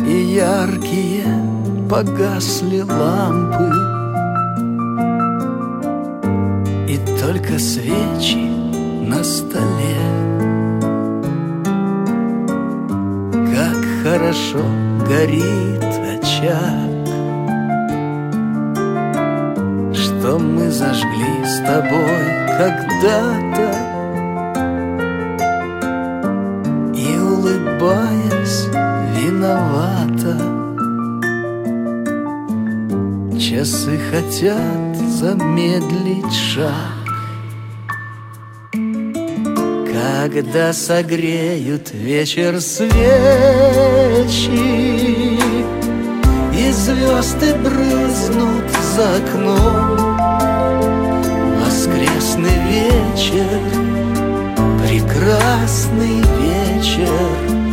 и яркие погасли лампы, и только свечи на столе. Как хорошо горит очаг, что мы зажгли с тобой когда-то, и, улыбаясь, виновата. Часы хотят замедлить шаг, когда согреют вечер свечи, и звезды брызнут за окном. Воскресный вечер, прекрасный вечер,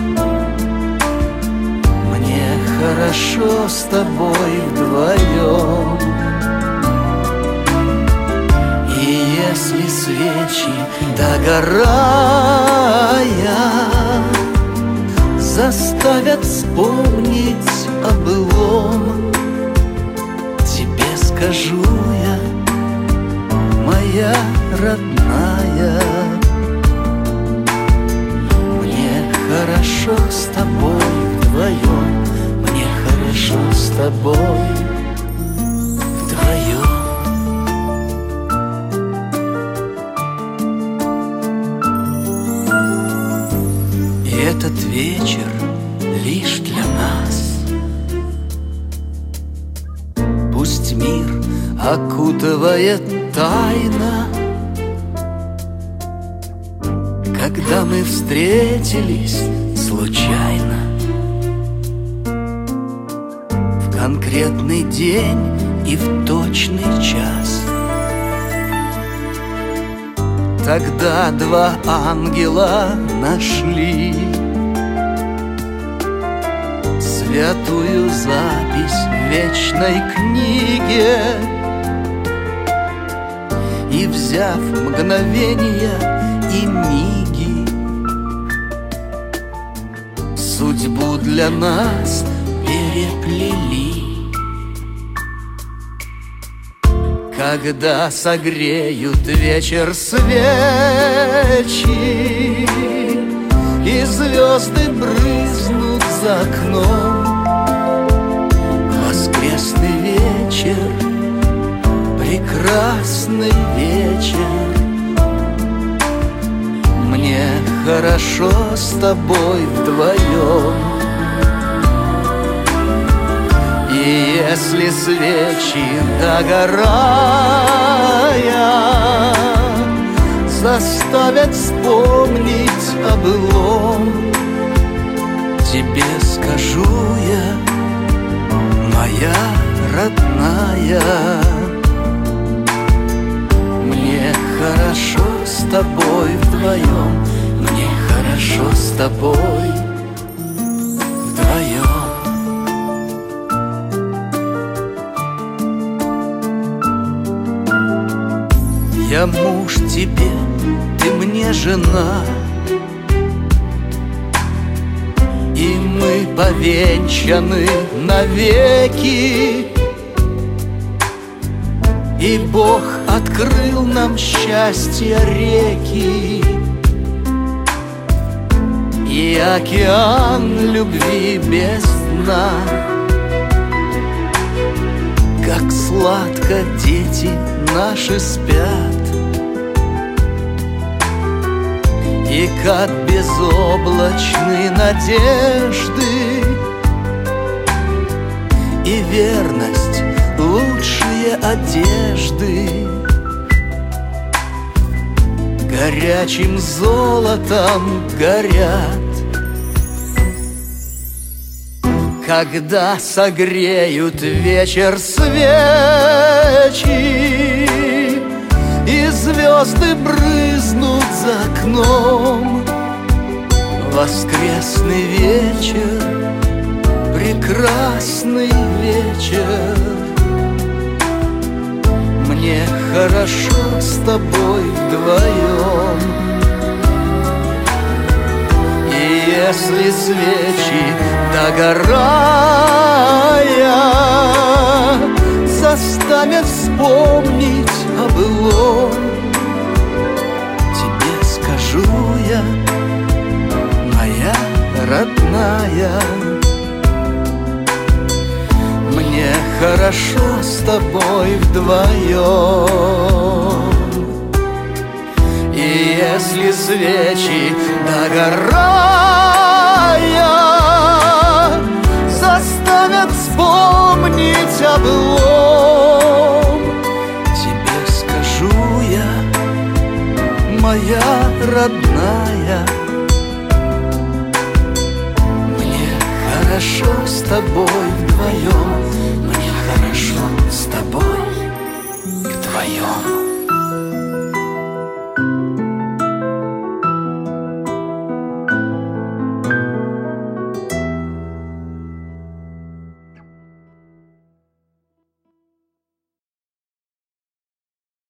мне хорошо с тобой вдвоем. И если свечи, догорая, заставят вспомнить о былом, тебе скажу я, моя родная, мне хорошо с тобой вдвоем, мне хорошо с тобой вдвоем. И этот вечер лишь для нас. Пусть мир окутывает тайна, когда мы встретились случайно, в конкретный день и в точный час. Тогда два ангела нашли святую запись в вечной книге, и, взяв мгновения и миги, судьбу для нас переплели. Когда согреют вечер свечи, и звезды брызнут за окном, воскресный вечер, прекрасный вечер, мне хорошо с тобой вдвоем. И если свечи, догорая, заставят вспомнить о былом, тебе скажу я, моя родная, мне хорошо с тобой вдвоем, мне хорошо с тобой вдвоем. Я муж тебе, ты мне жена, и мы повенчаны навеки. И Бог открыл нам счастье реки, и океан любви без дна. Как сладко дети наши спят, и как безоблачны надежды, и верность лучшие одежды. Горячим золотом горят, когда согреют вечер свечи, и звезды брызнут за окном. Воскресный вечер, прекрасный вечер, мне хорошо с тобой вдвоем. И если свечи догорая заставят вспомнить о былом, тебе скажу я, моя родная, мне хорошо с тобой вдвоем. И если свечи догорая заставят вспомнить о былом, тебе скажу я, моя родная, мне хорошо с тобой вдвоем, мне хорошо с тобой вдвоем.